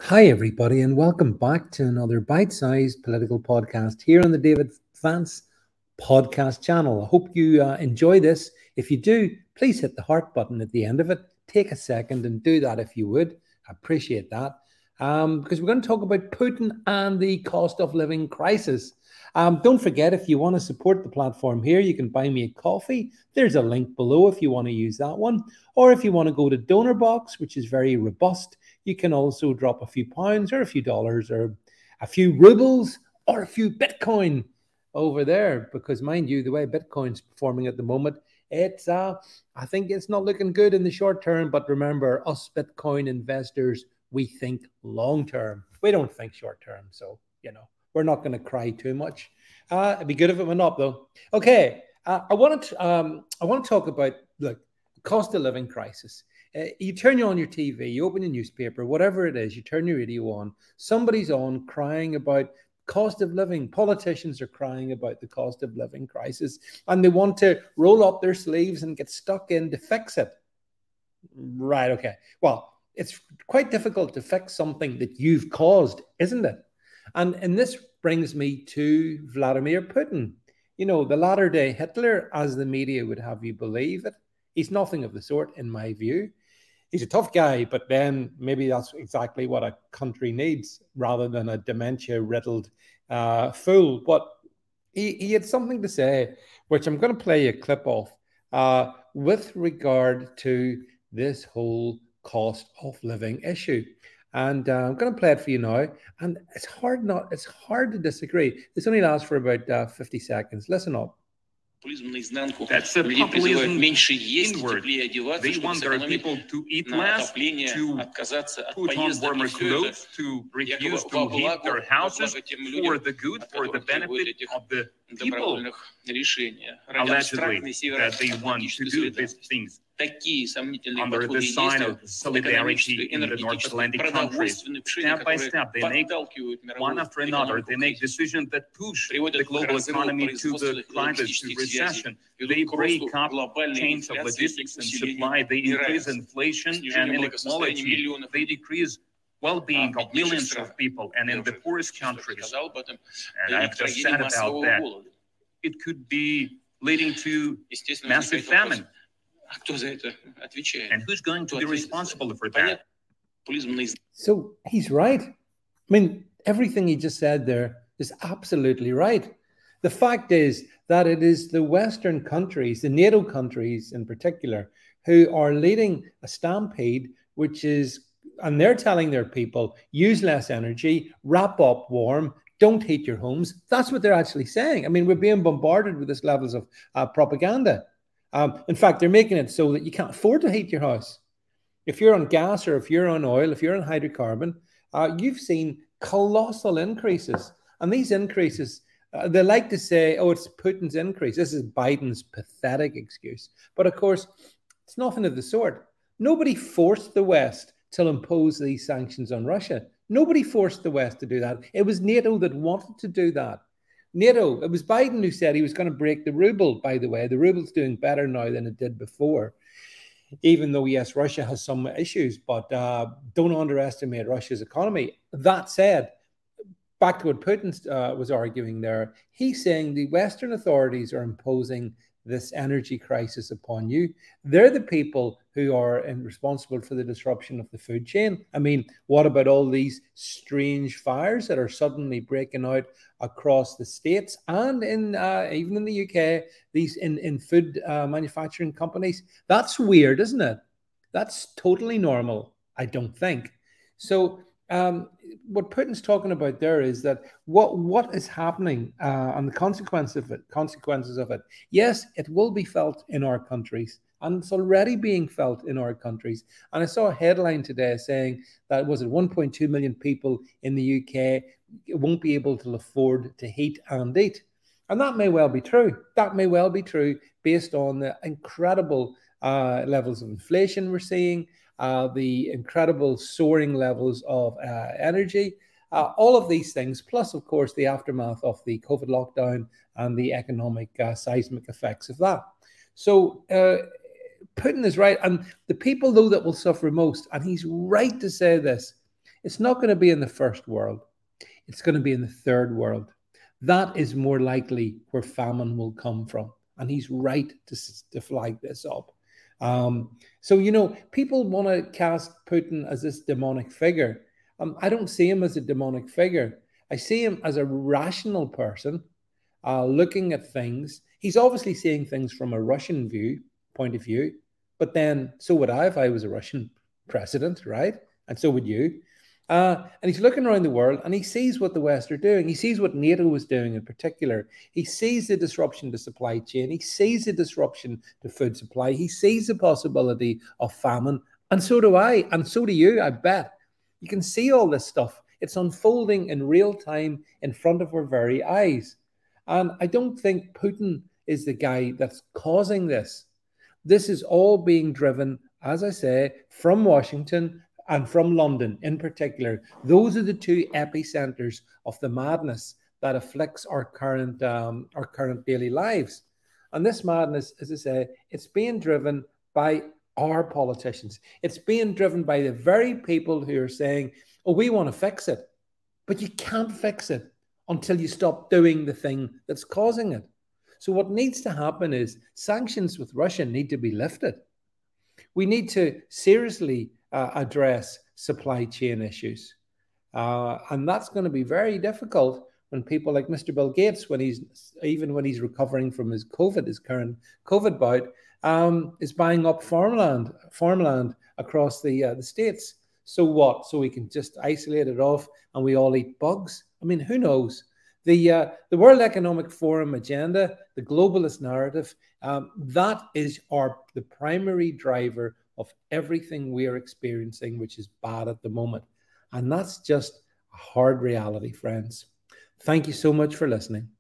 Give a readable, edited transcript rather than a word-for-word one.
Hi, everybody, and welcome back to another bite sized political podcast here on the David Vance podcast channel. I hope you enjoy this. If you do, please hit the heart button at the end of it. Take a second and do that if you would. I appreciate that. Because we're going to talk about Putin and the cost of living crisis. Don't forget, if you want to support the platform here, you can buy me a coffee. There's a link below if you want to use that one. Or if you want to go to DonorBox, which is very robust, you can also drop a few pounds or a few dollars or a few rubles or a few Bitcoin over there. Because mind you, the way Bitcoin's performing at the moment, I think it's not looking good in the short term. But remember, us Bitcoin investors, we think long term. We don't think short term. So, we're not going to cry too much. It'd be good if it went up, though. Okay, I want to talk about the cost of living crisis. You turn on your TV, you open your newspaper, whatever it is, you turn your radio on. Somebody's on crying about cost of living. Politicians are crying about the cost of living crisis, and they want to roll up their sleeves and get stuck in to fix it. Right? Okay. Well, it's quite difficult to fix something that you've caused, isn't it? And this brings me to Vladimir Putin. The latter-day Hitler, as the media would have you believe it. He's nothing of the sort, in my view. He's a tough guy, but then maybe that's exactly what a country needs rather than a dementia-riddled fool. But he had something to say, which I'm going to play a clip of, with regard to this whole cost of living issue. And I'm going to play it for you now. And it's hard to disagree. This only lasts for about 50 seconds. Listen up. That's a populism inward. They want their people to eat less, to put on warmer clothes, to refuse to heat their houses for the good, for the benefit of the people. Allegedly, that they want to do these things under the sign of solidarity in the North Atlantic countries. Step by step, they make one after another. They make decisions that push the global economy to the crisis, to recession. They break up chains of logistics and supply. They increase inflation and inequality. They decrease well-being of millions of people. And in the poorest countries, and I've just said about that, it could be leading to massive famine. And who's going to be responsible for that? So he's right. I mean, everything he just said there is absolutely right. The fact is that it is the Western countries, the NATO countries in particular, who are leading a stampede, and they're telling their people, use less energy, wrap up warm, don't heat your homes. That's what they're actually saying. I mean, we're being bombarded with this levels of propaganda. In fact, they're making it so that you can't afford to heat your house. If you're on gas or if you're on oil, if you're on hydrocarbon, you've seen colossal increases. And these increases, they like to say, oh, it's Putin's increase. This is Biden's pathetic excuse. But of course, it's nothing of the sort. Nobody forced the West to impose these sanctions on Russia. Nobody forced the West to do that. It was NATO that wanted to do that. NATO, it was Biden who said he was going to break the ruble, by the way. The ruble's doing better now than it did before, even though, yes, Russia has some issues, but don't underestimate Russia's economy. That said, back to what Putin was arguing there, he's saying the Western authorities are imposing this energy crisis upon you. They're the people who are responsible for the disruption of the food chain. I mean, what about all these strange fires that are suddenly breaking out across the States and even in the UK, these in food manufacturing companies? That's weird, isn't it? That's totally normal, I don't think. So what Putin's talking about there is that what is happening and the consequences of it. Yes, it will be felt in our countries, and it's already being felt in our countries. And I saw a headline today saying that 1.2 million people in the UK won't be able to afford to heat and eat. And that may well be true. That may well be true based on the incredible levels of inflation we're seeing, the incredible soaring levels of energy, all of these things, plus, of course, the aftermath of the COVID lockdown and the economic seismic effects of that. So Putin is right. And the people, though, that will suffer most, and he's right to say this, It's not going to be in the first world. It's going to be in the third world. That is more likely where famine will come from. And he's right to flag this up. So, you know, people want to cast Putin as this demonic figure. I don't see him as a demonic figure. I see him as a rational person looking at things. He's obviously seeing things from a Russian point of view, but then so would I if I was a Russian president, right? And so would you. And he's looking around the world and he sees what the West are doing. He sees what NATO is doing in particular. He sees the disruption to supply chain. He sees the disruption to food supply. He sees the possibility of famine. And so do I. And so do you, I bet. You can see all this stuff. It's unfolding in real time in front of our very eyes. And I don't think Putin is the guy that's causing this. This is all being driven, as I say, from Washington and from London in particular. Those are the two epicenters of the madness that afflicts our current daily lives. And this madness, as I say, it's being driven by our politicians. It's being driven by the very people who are saying, oh, we want to fix it. But you can't fix it until you stop doing the thing that's causing it. So what needs to happen is sanctions with Russia need to be lifted. We need to seriously address supply chain issues. And that's going to be very difficult when people like Mr. Bill Gates, when he's recovering from his current COVID bout, is buying up farmland across the States. So what? So we can just isolate it off and we all eat bugs? I mean, who knows? The World Economic Forum agenda, the globalist narrative, that is the primary driver of everything we are experiencing, which is bad at the moment. And that's just a hard reality, friends. Thank you so much for listening.